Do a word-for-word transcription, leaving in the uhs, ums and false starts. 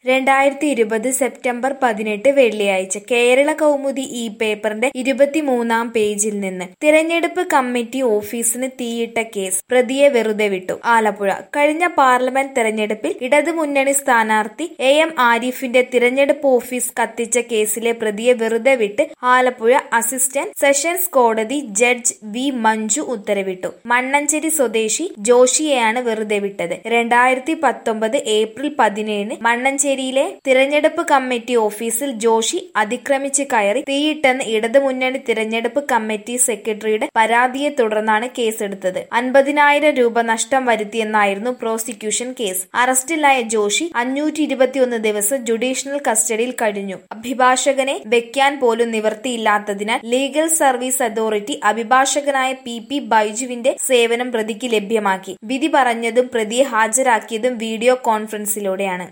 രണ്ടായിരത്തി ഇരുപത് സെപ്റ്റംബർ പതിനെട്ട് വെള്ളിയാഴ്ച കേരള കൗമുദി ഈ പേപ്പറിന്റെ ഇരുപത്തിമൂന്നാം പേജിൽ നിന്ന് തിരഞ്ഞെടുപ്പ് കമ്മിറ്റി ഓഫീസിന് തീയിട്ട കേസ് പ്രതിയെ വെറുതെ വിട്ടു. ആലപ്പുഴ കഴിഞ്ഞ പാർലമെന്റ് തെരഞ്ഞെടുപ്പിൽ ഇടതുമുന്നണി സ്ഥാനാർത്ഥി എ എം ആരിഫിന്റെ തിരഞ്ഞെടുപ്പ് ഓഫീസ് കത്തിച്ച കേസിലെ പ്രതിയെ വെറുതെ വിട്ട് ആലപ്പുഴ അസിസ്റ്റന്റ് സെഷൻസ് കോടതി ജഡ്ജ് വി മഞ്ജു ഉത്തരവിട്ടു. മണ്ണഞ്ചേരി സ്വദേശി ജോഷിയെയാണ് വെറുതെ വിട്ടത്. രണ്ടായിരത്തി പത്തൊമ്പത് ഏപ്രിൽ പതിനേഴിന് മണ്ണഞ്ചേരി ിലെ തിരഞ്ഞെടുപ്പ് കമ്മിറ്റി ഓഫീസിൽ ജോഷി അതിക്രമിച്ച് കയറി തീയിട്ടെന്ന് ഇടതുമുന്നണി തിരഞ്ഞെടുപ്പ് കമ്മിറ്റി സെക്രട്ടറിയുടെ പരാതിയെ തുടർന്നാണ് കേസെടുത്തത്. അൻപതിനായിരം രൂപ നഷ്ടം വരുത്തിയെന്നായിരുന്നു പ്രോസിക്യൂഷൻ കേസ്. അറസ്റ്റിലായ ജോഷി അഞ്ഞൂറ്റി ഇരുപത്തിയൊന്ന് ദിവസം ജുഡീഷ്യൽ കസ്റ്റഡിയിൽ കഴിഞ്ഞു. അഭിഭാഷകനെ വെക്കാൻ പോലും നിവൃത്തിയില്ലാത്തതിനാൽ ലീഗൽ സർവീസ് അതോറിറ്റി അഭിഭാഷകനായ പി പി ബൈജുവിന്റെ സേവനം പ്രതിക്ക് ലഭ്യമാക്കി. വിധി പറഞ്ഞതും പ്രതിയെ ഹാജരാക്കിയതും വീഡിയോ കോൺഫറൻസിലൂടെയാണ്.